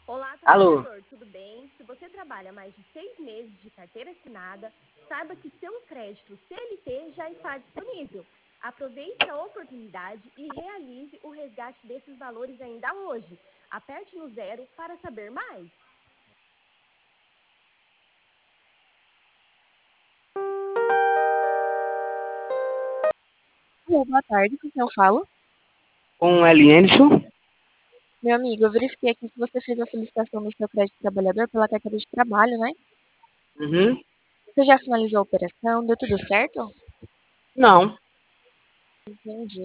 Olá, Alô? trabalhador, tudo bem? Se você trabalha mais de 6 meses de carteira assinada, saiba que seu crédito CLT já está disponível. Aproveite a oportunidade e realize o resgate desses valores ainda hoje. Aperte no 0 para saber mais. Alô, boa tarde, com quem eu falo? Com o Elienson? Meu amigo, eu verifiquei aqui que você fez a solicitação do seu crédito trabalhador pela carteira de trabalho, né? Uhum. Você já finalizou a operação? Deu tudo certo? Não. Entendi.